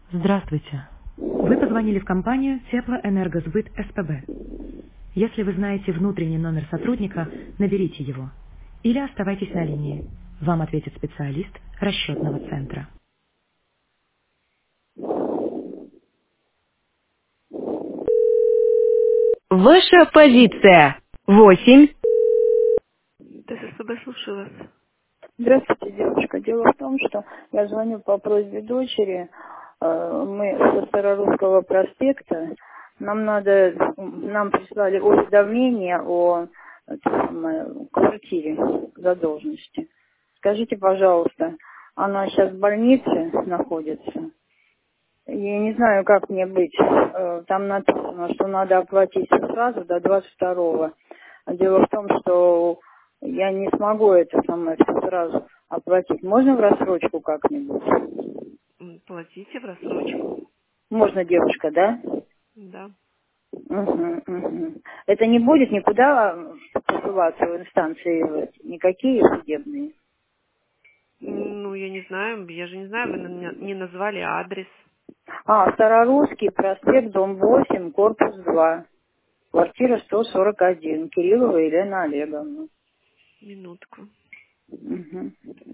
Здравствуйте. Вы позвонили в компанию Теплоэнергосбыт СПБ. Если вы знаете внутренний номер сотрудника, наберите его. Или оставайтесь на линии. Вам ответит специалист расчетного центра. Ваша позиция. 8. ТССБ, слушаю вас. Здравствуйте, девушка. Дело в том, что я звоню по просьбе дочери. Мы со Старорусского проспекта. Нам прислали уведомление о квартире задолженности. Скажите, пожалуйста, она сейчас в больнице находится. Я не знаю, как мне быть. Там написано, что надо оплатить всё сразу до 22-го. Дело в том, что я не смогу это самое все сразу оплатить. Можно в рассрочку как-нибудь? Платите в рассрочку. Можно, девушка, да? Да. Угу, угу. Это не будет никуда посылаться в инстанции, никакие судебные? Ну, я не знаю, я же не знаю, вы не назвали адрес. Старорусский проспект, дом 8, корпус 2. Квартира 141. Кириллова Елена Олеговна. Минутку. Мгм.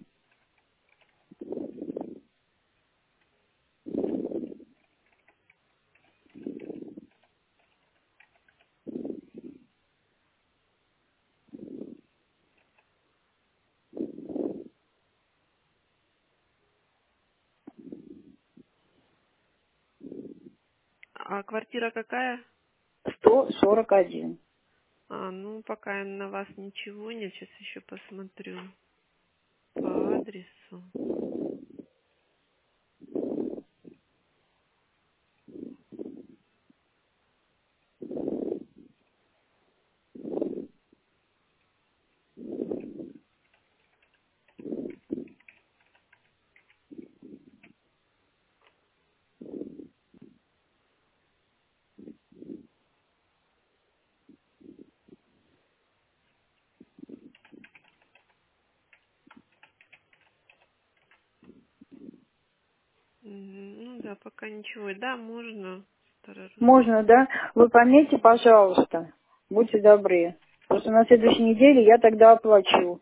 А квартира какая? 141. Ну, пока на вас ничего нет, сейчас еще посмотрю по адресу. Ну да, пока ничего. Да, можно. Можно, Старорусский. да? Вы пометьте, пожалуйста. Будьте добры. Просто на следующей неделе я тогда оплачу.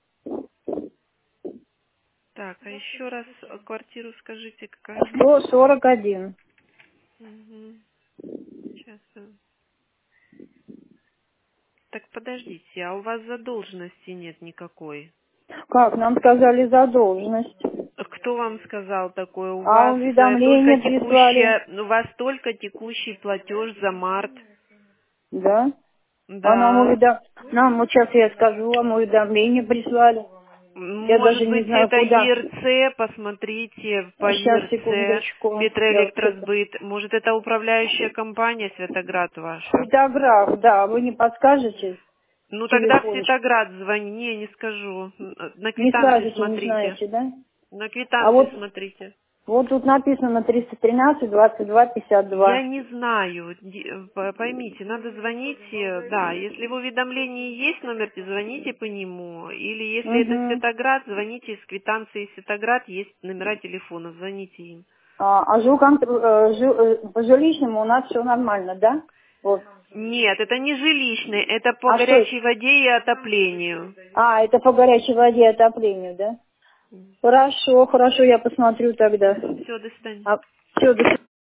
Так, а еще раз квартиру скажите, какая? 141. Угу. Сейчас. Так, подождите, а у вас задолженности нет никакой? Как? Нам сказали задолженность. Кто вам сказал такое? У А вас только уведомление прислали. текущий платеж за март. Да? А Да. нам, вот сейчас я скажу, вам уведомление прислали. Я даже Может не быть, знаю, это куда. ЕРЦ, посмотрите по Сейчас, ЕРЦ, секундочку. Я вот что-то... Петроэлектросбыт. Может, это управляющая компания Светоград ваша? Фотограф, да. Вы не подскажете Ну, тогда в телефончик? Светоград звони. Не скажу. На Не квитанции скажете, не смотрите. знаете, да? На А квитанции вот смотрите. Вот тут написано 313 22 Я 52. не знаю, поймите, надо звонить, да, если в уведомлении есть номер, звоните по нему, или если это Угу. Светоград, звоните с квитанции Светоград, есть номера телефонов, звоните им. По жилищному у нас все нормально, да? Вот. Нет, это не жилищный, это по А что это? горячей воде и отоплению. Это по горячей воде отоплению, да? Хорошо, хорошо, я посмотрю тогда. Все, до свидания. Все, до свидания.